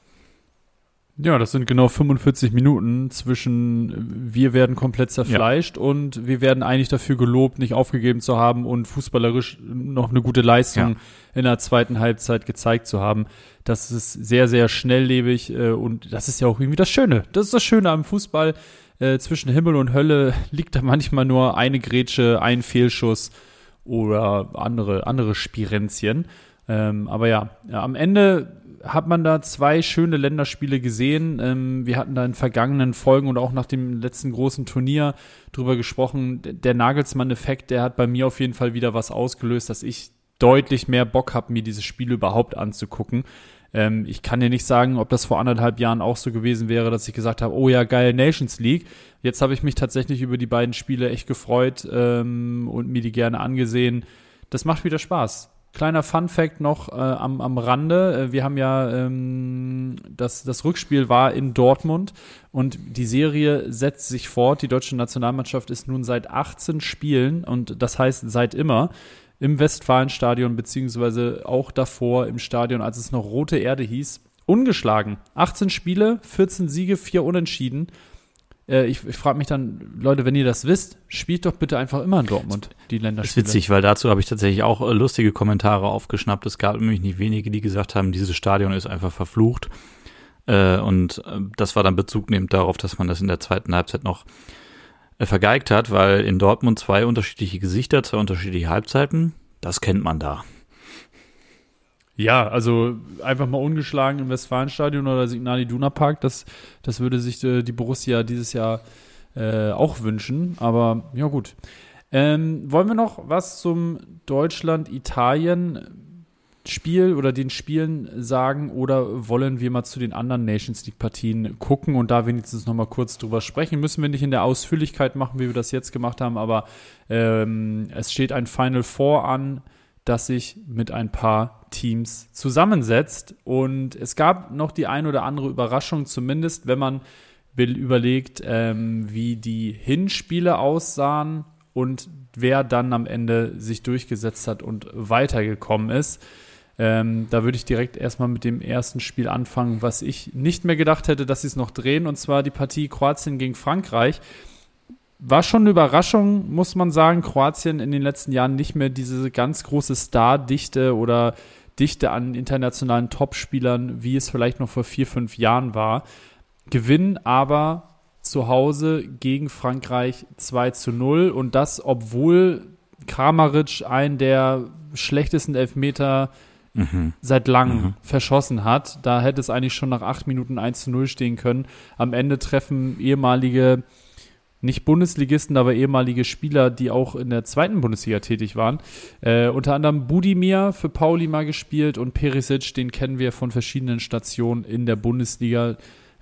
Ja, das sind genau 45 Minuten zwischen wir werden komplett zerfleischt und wir werden eigentlich dafür gelobt, nicht aufgegeben zu haben und fußballerisch noch eine gute Leistung in der zweiten Halbzeit gezeigt zu haben. Das ist sehr, sehr schnelllebig und das ist ja auch irgendwie das Schöne. Das ist das Schöne am Fußball. Zwischen Himmel und Hölle liegt da manchmal nur eine Grätsche, ein Fehlschuss oder andere Spirenzchen. Aber ja, am Ende hat man da 2 schöne Länderspiele gesehen. Wir hatten da in vergangenen Folgen und auch nach dem letzten großen Turnier drüber gesprochen. Der Nagelsmann-Effekt, der hat bei mir auf jeden Fall wieder was ausgelöst, dass ich deutlich mehr Bock habe, mir dieses Spiel überhaupt anzugucken. Ich kann dir nicht sagen, ob das vor 1,5 Jahren auch so gewesen wäre, dass ich gesagt habe, oh ja, geil, Nations League. Jetzt habe ich mich tatsächlich über die beiden Spiele echt gefreut und mir die gerne angesehen. Das macht wieder Spaß. kleiner Fun-Fact noch am Rande. Wir haben ja, das Rückspiel war in Dortmund und die Serie setzt sich fort. Die deutsche Nationalmannschaft ist nun seit 18 Spielen und das heißt seit immer im Westfalenstadion beziehungsweise auch davor im Stadion, als es noch Rote Erde hieß, ungeschlagen. 18 Spiele, 14 Siege, 4 Unentschieden. Ich frage mich dann, Leute, wenn ihr das wisst, spielt doch bitte einfach immer in Dortmund, die Länderspiele. Das ist witzig, weil dazu habe ich tatsächlich auch lustige Kommentare aufgeschnappt. Es gab nämlich nicht wenige, die gesagt haben, dieses Stadion ist einfach verflucht. Und das war dann bezugnehmend darauf, dass man das in der zweiten Halbzeit noch vergeigt hat, weil in Dortmund 2 unterschiedliche Gesichter, 2 unterschiedliche Halbzeiten, das kennt man da. Ja, also einfach mal ungeschlagen im Westfalenstadion oder Signal Iduna Park, das würde sich die Borussia dieses Jahr auch wünschen, aber ja gut. Wollen wir noch was zum Deutschland-Italien-Spiel oder den Spielen sagen oder wollen wir mal zu den anderen Nations League-Partien gucken und da wenigstens noch mal kurz drüber sprechen? Müssen wir nicht in der Ausführlichkeit machen, wie wir das jetzt gemacht haben, aber es steht ein Final Four an, das sich mit ein paar Teams zusammensetzt. Und es gab noch die ein oder andere Überraschung, zumindest wenn man überlegt, wie die Hinspiele aussahen und wer dann am Ende sich durchgesetzt hat und weitergekommen ist. Da würde ich direkt erstmal mit dem ersten Spiel anfangen, was ich nicht mehr gedacht hätte, dass sie es noch drehen, und zwar die Partie Kroatien gegen Frankreich. War schon eine Überraschung, muss man sagen. Kroatien in den letzten Jahren nicht mehr diese ganz große Stardichte oder Dichte an internationalen Topspielern, wie es vielleicht noch vor 4-5 Jahren war. Gewinnen aber zu Hause gegen Frankreich 2-0 und das, obwohl Kramaric einen der schlechtesten Elfmeter seit langem verschossen hat. Da hätte es eigentlich schon nach 8 Minuten 1-0 stehen können. Am Ende treffen ehemalige, nicht Bundesligisten, aber ehemalige Spieler, die auch in der zweiten Bundesliga tätig waren. Unter anderem Budimir für Pauli mal gespielt und Perisic, den kennen wir von verschiedenen Stationen in der Bundesliga.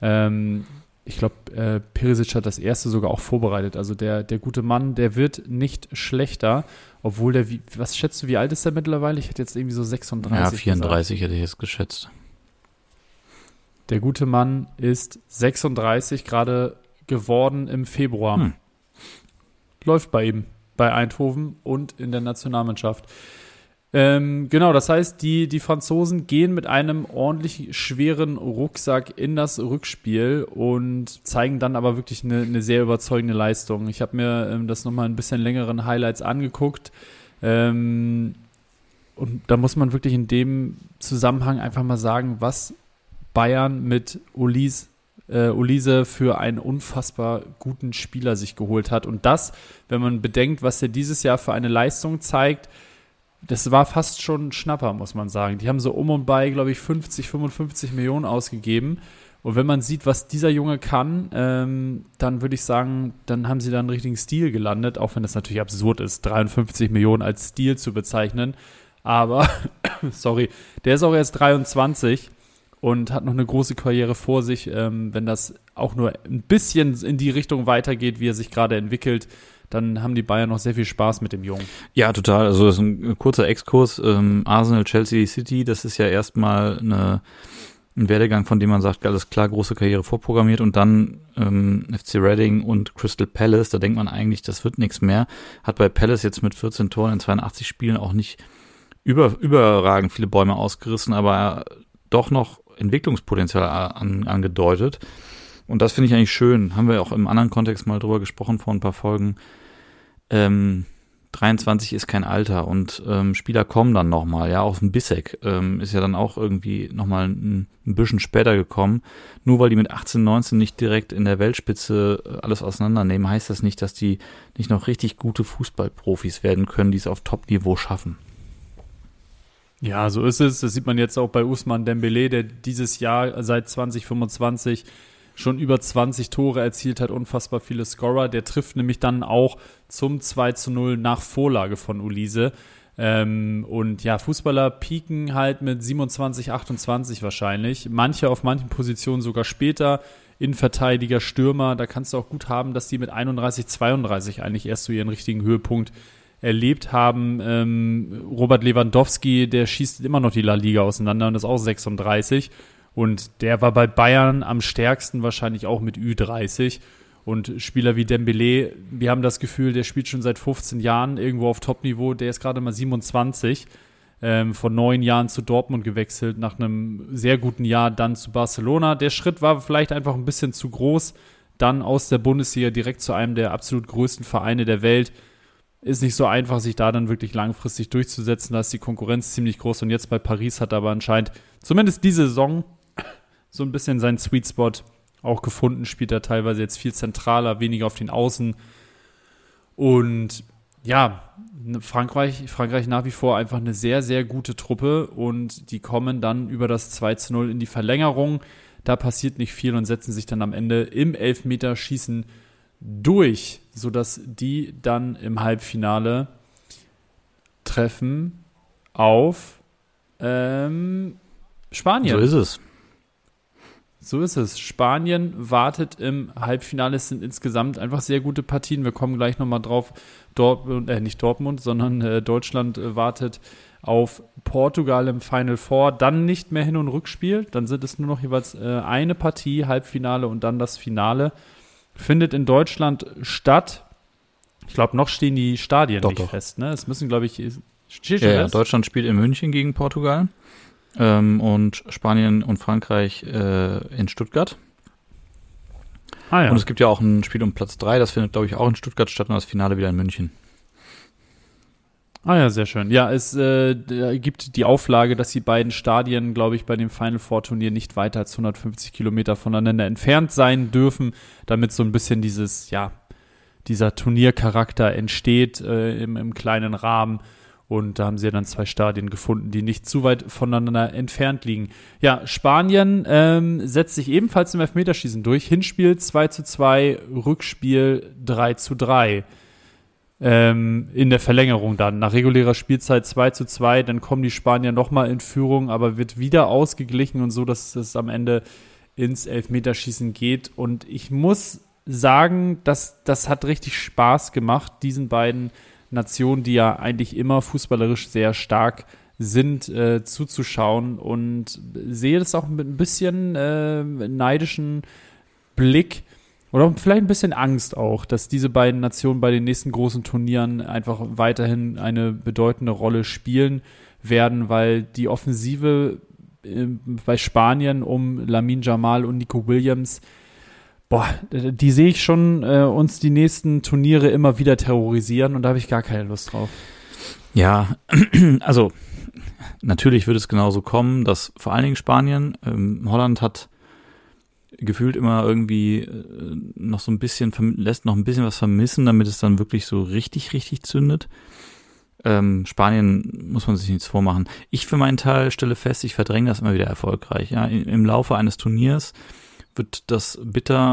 Ich glaube, Perisic hat das erste sogar auch vorbereitet. Also der gute Mann, der wird nicht schlechter, obwohl was schätzt du, wie alt ist der mittlerweile? Ich hätte jetzt irgendwie so 36 Ja, 34 gesagt. hätte ich jetzt geschätzt. Der gute Mann ist 36, gerade geworden im Februar. Läuft bei ihm, bei Eindhoven und in der Nationalmannschaft. Genau, das heißt, die Franzosen gehen mit einem ordentlich schweren Rucksack in das Rückspiel und zeigen dann aber wirklich eine sehr überzeugende Leistung. Ich habe mir das nochmal ein bisschen längeren Highlights angeguckt und da muss man wirklich in dem Zusammenhang einfach mal sagen, was Bayern mit Olise für einen unfassbar guten Spieler sich geholt hat. Und das, wenn man bedenkt, was er dieses Jahr für eine Leistung zeigt, das war fast schon ein Schnapper, muss man sagen. Die haben so um und bei, glaube ich, 50, 55 Millionen ausgegeben. Und wenn man sieht, was dieser Junge kann, dann würde ich sagen, dann haben sie da einen richtigen Stil gelandet, auch wenn das natürlich absurd ist, 53 Millionen als Stil zu bezeichnen. Aber, sorry, der ist auch erst 23 und hat noch eine große Karriere vor sich. Wenn das auch nur ein bisschen in die Richtung weitergeht, wie er sich gerade entwickelt, dann haben die Bayern noch sehr viel Spaß mit dem Jungen. Ja, total. Also das ist ein kurzer Exkurs. Arsenal, Chelsea, City, das ist ja erstmal ein Werdegang, von dem man sagt, alles klar, große Karriere vorprogrammiert, und dann FC Reading und Crystal Palace, da denkt man eigentlich, das wird nichts mehr. Hat bei Palace jetzt mit 14 Toren in 82 Spielen auch nicht überragend viele Bäume ausgerissen, aber doch noch Entwicklungspotenzial angedeutet. Und das finde ich eigentlich schön. Haben wir auch im anderen Kontext mal drüber gesprochen vor ein paar Folgen. 23 ist kein Alter und Spieler kommen dann nochmal. Ja, auch ein Bissek ist ja dann auch irgendwie nochmal ein bisschen später gekommen. Nur weil die mit 18, 19 nicht direkt in der Weltspitze alles auseinandernehmen, heißt das nicht, dass die nicht noch richtig gute Fußballprofis werden können, die es auf Top-Niveau schaffen. Ja, so ist es. Das sieht man jetzt auch bei Ousmane Dembélé, der dieses Jahr seit 2025 schon über 20 Tore erzielt hat, unfassbar viele Scorer. Der trifft nämlich dann auch zum 2-0 nach Vorlage von Olise. Und ja, Fußballer pieken halt mit 27, 28 wahrscheinlich. Manche auf manchen Positionen sogar später. Innenverteidiger, Stürmer, da kannst du auch gut haben, dass die mit 31, 32 eigentlich erst so ihren richtigen Höhepunkt erlebt haben. Robert Lewandowski, der schießt immer noch die La Liga auseinander und ist auch 36. Und der war bei Bayern am stärksten wahrscheinlich auch mit Ü30. Und Spieler wie Dembélé, wir haben das Gefühl, der spielt schon seit 15 Jahren irgendwo auf Top-Niveau. Der ist gerade mal 27, vor 9 Jahren zu Dortmund gewechselt, nach einem sehr guten Jahr dann zu Barcelona. Der Schritt war vielleicht einfach ein bisschen zu groß, dann aus der Bundesliga direkt zu einem der absolut größten Vereine der Welt. Ist nicht so einfach, sich da dann wirklich langfristig durchzusetzen. Da ist die Konkurrenz ziemlich groß. Und jetzt bei Paris hat er aber anscheinend zumindest diese Saison so ein bisschen seinen Sweet Spot auch gefunden. Spielt er teilweise jetzt viel zentraler, weniger auf den Außen. Und ja, Frankreich nach wie vor einfach eine sehr, sehr gute Truppe. Und die kommen dann über das 2:0 in die Verlängerung. Da passiert nicht viel und setzen sich dann am Ende im Elfmeterschießen durch, sodass die dann im Halbfinale treffen auf Spanien. So ist es. Spanien wartet im Halbfinale. Es sind insgesamt einfach sehr gute Partien. Wir kommen gleich nochmal drauf. Nicht Dortmund, sondern Deutschland wartet auf Portugal im Final Four. Dann nicht mehr Hin- und Rückspiel. Dann sind es nur noch jeweils eine Partie, Halbfinale und dann das Finale. Findet in Deutschland statt. Ich glaube, noch stehen die Stadien nicht fest. Ne? Es müssen, glaube ich, Deutschland spielt in München gegen Portugal und Spanien und Frankreich in Stuttgart. Ah, ja. Und es gibt ja auch ein Spiel um Platz 3, das findet, glaube ich, auch in Stuttgart statt und das Finale wieder in München. Ah ja, sehr schön. Ja, es gibt die Auflage, dass die beiden Stadien, glaube ich, bei dem Final Four Turnier nicht weiter als 150 Kilometer voneinander entfernt sein dürfen, damit so ein bisschen dieser Turniercharakter entsteht im kleinen Rahmen. Und da haben sie dann 2 Stadien gefunden, die nicht zu weit voneinander entfernt liegen. Ja, Spanien setzt sich ebenfalls im Elfmeterschießen durch. Hinspiel 2:2, Rückspiel 3:3. In der Verlängerung dann. Nach regulärer Spielzeit 2:2, dann kommen die Spanier nochmal in Führung, aber wird wieder ausgeglichen und so, dass es am Ende ins Elfmeterschießen geht. Und ich muss sagen, das hat richtig Spaß gemacht, diesen beiden Nationen, die ja eigentlich immer fußballerisch sehr stark sind, zuzuschauen, und sehe das auch mit ein bisschen neidischen Blick oder vielleicht ein bisschen Angst auch, dass diese beiden Nationen bei den nächsten großen Turnieren einfach weiterhin eine bedeutende Rolle spielen werden, weil die Offensive bei Spanien um Lamine Yamal und Nico Williams, die sehe ich schon uns die nächsten Turniere immer wieder terrorisieren, und da habe ich gar keine Lust drauf. Ja, also natürlich wird es genauso kommen, dass vor allen Dingen Spanien, Holland hat gefühlt immer irgendwie noch so ein bisschen, lässt noch ein bisschen was vermissen, damit es dann wirklich so richtig, richtig zündet. Spanien muss man sich nichts vormachen. Ich für meinen Teil stelle fest, ich verdränge das immer wieder erfolgreich. Ja, im Laufe eines Turniers wird das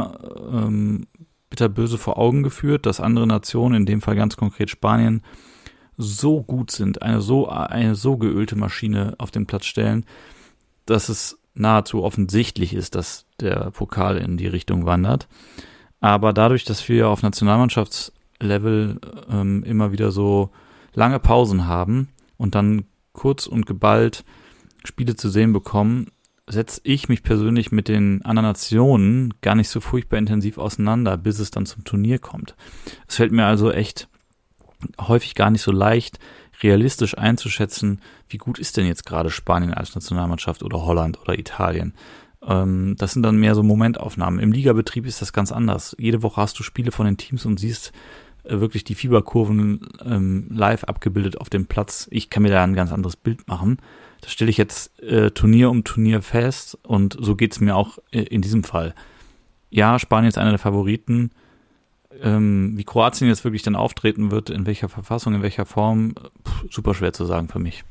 bitterböse vor Augen geführt, dass andere Nationen, in dem Fall ganz konkret Spanien, so gut sind, eine so geölte Maschine auf den Platz stellen, dass es nahezu offensichtlich ist, dass der Pokal in die Richtung wandert. Aber dadurch, dass wir auf Nationalmannschaftslevel immer wieder so lange Pausen haben und dann kurz und geballt Spiele zu sehen bekommen, setze ich mich persönlich mit den anderen Nationen gar nicht so furchtbar intensiv auseinander, bis es dann zum Turnier kommt. Es fällt mir also echt häufig gar nicht so leicht, realistisch einzuschätzen, wie gut ist denn jetzt gerade Spanien als Nationalmannschaft oder Holland oder Italien. Das sind dann mehr so Momentaufnahmen. Im Ligabetrieb ist das ganz anders. Jede Woche hast du Spiele von den Teams und siehst wirklich die Fieberkurven live abgebildet auf dem Platz. Ich kann mir da ein ganz anderes Bild machen. Das stelle ich jetzt Turnier um Turnier fest, und so geht es mir auch in diesem Fall. Ja, Spanien ist einer der Favoriten. Wie Kroatien jetzt wirklich dann auftreten wird, in welcher Verfassung, in welcher Form, super schwer zu sagen für mich.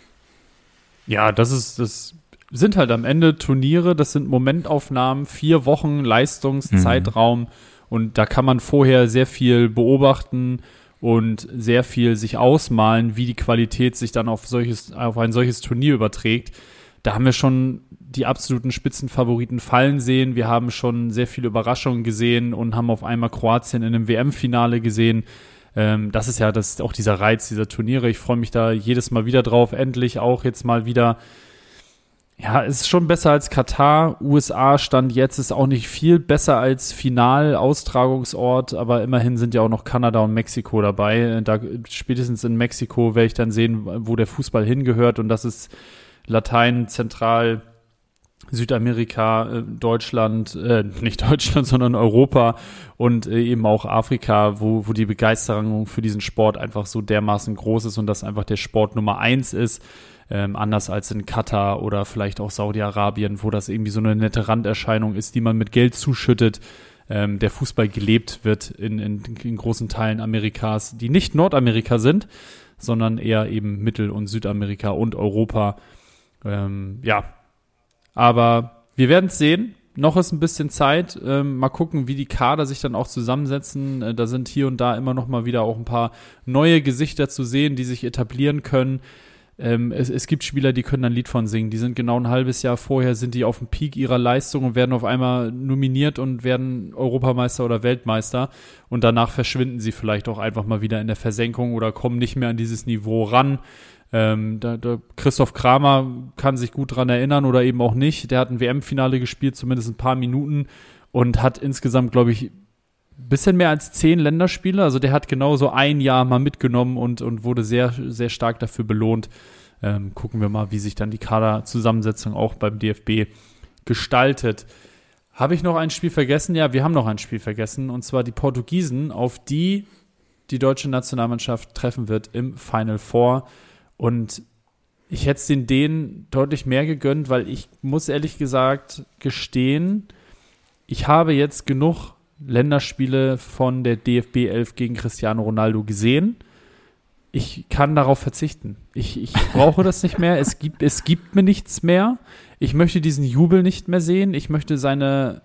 Ja, das sind halt am Ende Turniere, das sind Momentaufnahmen, 4 Wochen Leistungszeitraum, und da kann man vorher sehr viel beobachten und sehr viel sich ausmalen, wie die Qualität sich dann auf ein solches Turnier überträgt. Da haben wir schon die absoluten Spitzenfavoriten fallen sehen. Wir haben schon sehr viele Überraschungen gesehen und haben auf einmal Kroatien in einem WM-Finale gesehen. Das ist auch dieser Reiz dieser Turniere. Ich freue mich da jedes Mal wieder drauf. Endlich auch jetzt mal wieder. Ja, es ist schon besser als Katar. USA Stand jetzt ist auch nicht viel besser als Final-Austragungsort, aber immerhin sind ja auch noch Kanada und Mexiko dabei. Da spätestens in Mexiko werde ich dann sehen, wo der Fußball hingehört, und das ist Latein, Zentral, Südamerika, Deutschland, nicht Deutschland, sondern Europa und eben auch Afrika, wo die Begeisterung für diesen Sport einfach so dermaßen groß ist und das einfach der Sport Nummer 1 ist. Anders als in Katar oder vielleicht auch Saudi-Arabien, wo das irgendwie so eine nette Randerscheinung ist, die man mit Geld zuschüttet. Der Fußball gelebt wird in großen Teilen Amerikas, die nicht Nordamerika sind, sondern eher eben Mittel- und Südamerika und Europa. Aber wir werden es sehen. Noch ist ein bisschen Zeit. Mal gucken, wie die Kader sich dann auch zusammensetzen. Da sind hier und da immer noch mal wieder auch ein paar neue Gesichter zu sehen, die sich etablieren können. Es gibt Spieler, die können ein Lied von singen. Die sind genau ein halbes Jahr vorher, sind die auf dem Peak ihrer Leistung und werden auf einmal nominiert und werden Europameister oder Weltmeister. Und danach verschwinden sie vielleicht auch einfach mal wieder in der Versenkung oder kommen nicht mehr an dieses Niveau ran. Christoph Kramer kann sich gut dran erinnern oder eben auch nicht. Der hat ein WM-Finale gespielt, zumindest ein paar Minuten, und hat insgesamt, glaube ich, ein bisschen mehr als 10 Länderspiele. Also der hat genau so ein Jahr mal mitgenommen und wurde sehr, sehr stark dafür belohnt. Gucken wir mal, wie sich dann die Kaderzusammensetzung auch beim DFB gestaltet. Habe ich noch ein Spiel vergessen? Ja, wir haben noch ein Spiel vergessen, und zwar die Portugiesen, auf die deutsche Nationalmannschaft treffen wird im Final Four. Und ich hätte es den Dänen deutlich mehr gegönnt, weil ich muss ehrlich gesagt gestehen, ich habe jetzt genug Länderspiele von der DFB 11 gegen Cristiano Ronaldo gesehen. Ich kann darauf verzichten. Ich brauche das nicht mehr. Es gibt mir nichts mehr. Ich möchte diesen Jubel nicht mehr sehen. Ich möchte seine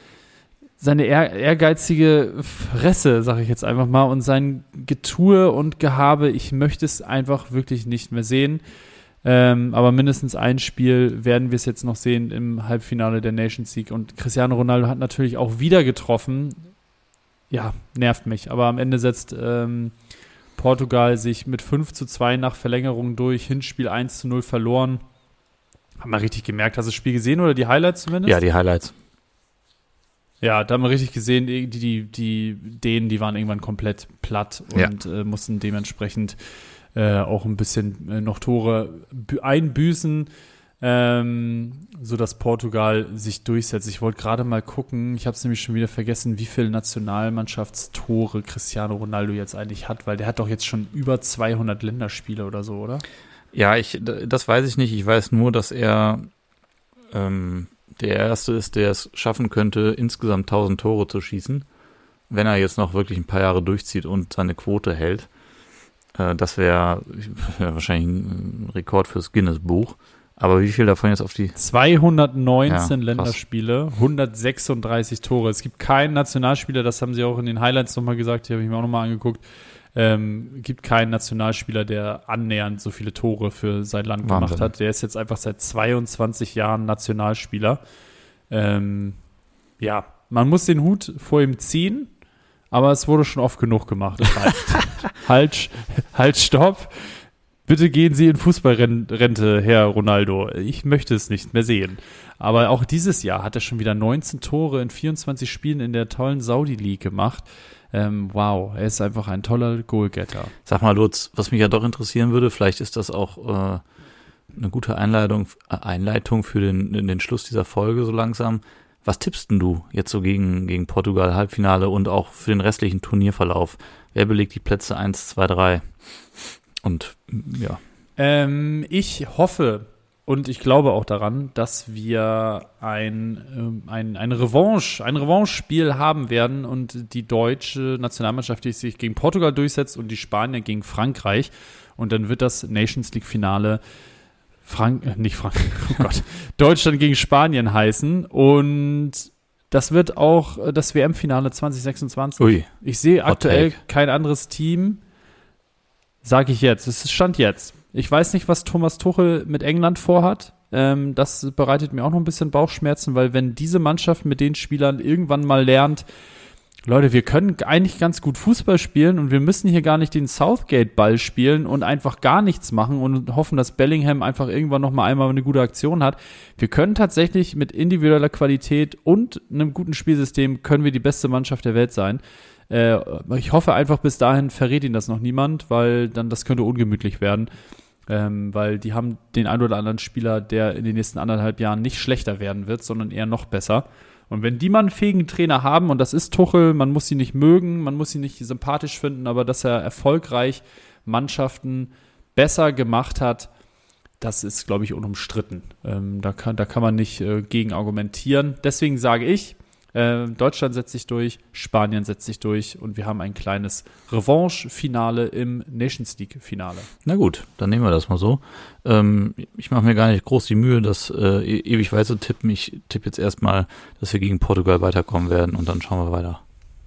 ehrgeizige Fresse, sage ich jetzt einfach mal, und sein Getue und Gehabe, ich möchte es einfach wirklich nicht mehr sehen. Aber mindestens ein Spiel werden wir es jetzt noch sehen im Halbfinale der Nations League. Und Cristiano Ronaldo hat natürlich auch wieder getroffen. Ja, nervt mich. Aber am Ende setzt Portugal sich mit 5:2 nach Verlängerung durch. Hinspiel 1:0 verloren. Haben wir richtig gemerkt. Hast du das Spiel gesehen oder die Highlights zumindest? Ja, die Highlights. Ja, da haben wir richtig gesehen, die Dänen, die waren irgendwann komplett platt und mussten dementsprechend auch ein bisschen noch Tore einbüßen, sodass Portugal sich durchsetzt. Ich wollte gerade mal gucken, ich habe es nämlich schon wieder vergessen, wie viele Nationalmannschaftstore Cristiano Ronaldo jetzt eigentlich hat, weil der hat doch jetzt schon über 200 Länderspiele oder so, oder? Ja, das weiß ich nicht. Ich weiß nur, dass er der Erste ist, der es schaffen könnte, insgesamt 1000 Tore zu schießen, wenn er jetzt noch wirklich ein paar Jahre durchzieht und seine Quote hält. Das wäre wahrscheinlich ein Rekord fürs Guinness-Buch. Aber wie viel davon jetzt auf die 219 Länderspiele, 136 Tore. Es gibt keinen Nationalspieler, das haben sie auch in den Highlights nochmal gesagt, die habe ich mir auch nochmal angeguckt, gibt keinen Nationalspieler, der annähernd so viele Tore für sein Land gemacht hat. Der ist jetzt einfach seit 22 Jahren Nationalspieler. Ja, man muss den Hut vor ihm ziehen, aber es wurde schon oft genug gemacht. Halt, stopp. Bitte gehen Sie in Fußballrente, Herr Ronaldo. Ich möchte es nicht mehr sehen. Aber auch dieses Jahr hat er schon wieder 19 Tore in 24 Spielen in der tollen Saudi-League gemacht. Wow, er ist einfach ein toller Goalgetter. Sag mal, Lutz, was mich ja doch interessieren würde, vielleicht ist das auch eine gute Einleitung für den Schluss dieser Folge so langsam. Was tippst denn du jetzt so gegen Portugal Halbfinale und auch für den restlichen Turnierverlauf? Wer belegt die Plätze 1, 2, 3? Und ja. Ich hoffe und ich glaube auch daran, dass wir ein Revanche-Spiel haben werden und die deutsche Nationalmannschaft, die sich gegen Portugal durchsetzt und die Spanier gegen Frankreich. Und dann wird das Nations League-Finale Deutschland gegen Spanien heißen. Und das wird auch das WM-Finale 2026. Ui. Ich sehe aktuell kein anderes Team. Sage ich jetzt. Es ist Stand jetzt. Ich weiß nicht, was Thomas Tuchel mit England vorhat. Das bereitet mir auch noch ein bisschen Bauchschmerzen, weil wenn diese Mannschaft mit den Spielern irgendwann mal lernt, Leute, wir können eigentlich ganz gut Fußball spielen und wir müssen hier gar nicht den Southgate-Ball spielen und einfach gar nichts machen und hoffen, dass Bellingham einfach irgendwann noch mal einmal eine gute Aktion hat. Wir können tatsächlich mit individueller Qualität und einem guten Spielsystem können wir die beste Mannschaft der Welt sein. Ich hoffe einfach, bis dahin verrät ihn das noch niemand, weil dann das könnte ungemütlich werden. Weil die haben den ein oder anderen Spieler, der in den nächsten 1,5 Jahren nicht schlechter werden wird, sondern eher noch besser. Und wenn die mal einen fähigen Trainer haben, und das ist Tuchel, man muss ihn nicht mögen, man muss ihn nicht sympathisch finden, aber dass er erfolgreich Mannschaften besser gemacht hat, das ist, glaube ich, unumstritten. Da kann man nicht gegen argumentieren. Deswegen sage ich, Deutschland setzt sich durch, Spanien setzt sich durch und wir haben ein kleines Revanche-Finale im Nations League-Finale. Na gut, dann nehmen wir das mal so. Ich mache mir gar nicht groß die Mühe, das ewig weit zu tippen. Ich tippe jetzt erstmal, dass wir gegen Portugal weiterkommen werden und dann schauen wir weiter.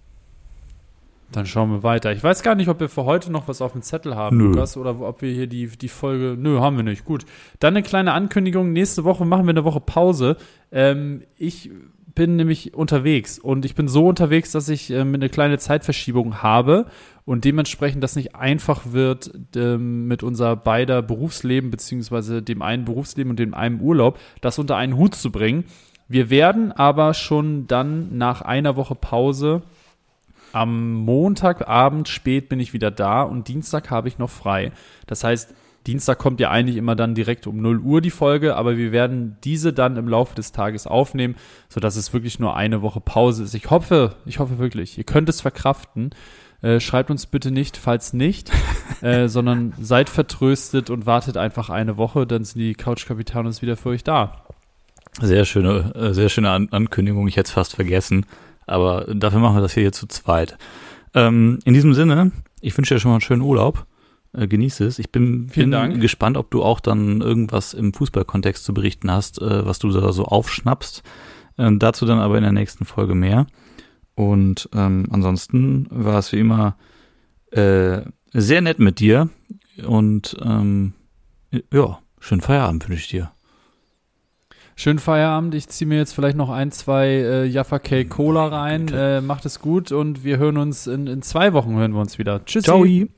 Dann schauen wir weiter. Ich weiß gar nicht, ob wir für heute noch was auf dem Zettel haben, Lukas, oder ob wir hier die Folge... Nö, haben wir nicht. Gut. Dann eine kleine Ankündigung. Nächste Woche machen wir eine Woche Pause. Ich bin nämlich unterwegs und ich bin so unterwegs, dass ich eine kleine Zeitverschiebung habe und dementsprechend das nicht einfach wird, mit unser beider Berufsleben beziehungsweise dem einen Berufsleben und dem einen Urlaub, das unter einen Hut zu bringen. Wir werden aber schon dann nach einer Woche Pause am Montagabend spät bin ich wieder da und Dienstag habe ich noch frei. Das heißt, Dienstag kommt ja eigentlich immer dann direkt um 0 Uhr die Folge, aber wir werden diese dann im Laufe des Tages aufnehmen, sodass es wirklich nur eine Woche Pause ist. Ich hoffe wirklich, ihr könnt es verkraften. Schreibt uns bitte nicht, falls nicht, sondern seid vertröstet und wartet einfach eine Woche, dann sind die Couch-Capitanos wieder für euch da. Sehr schöne Ankündigung, ich hätte es fast vergessen, aber dafür machen wir das hier zu zweit. In diesem Sinne, ich wünsche dir schon mal einen schönen Urlaub. Genieße es. Ich bin gespannt, ob du auch dann irgendwas im Fußballkontext zu berichten hast, was du da so aufschnappst. Dazu dann aber in der nächsten Folge mehr. Und ansonsten war es wie immer sehr nett mit dir. Und schönen Feierabend wünsche ich dir. Schönen Feierabend. Ich ziehe mir jetzt vielleicht noch 1-2 Jaffa Cake Cola rein. Macht es gut und wir hören uns in 2 Wochen hören wir uns wieder. Tschüssi. Ciao.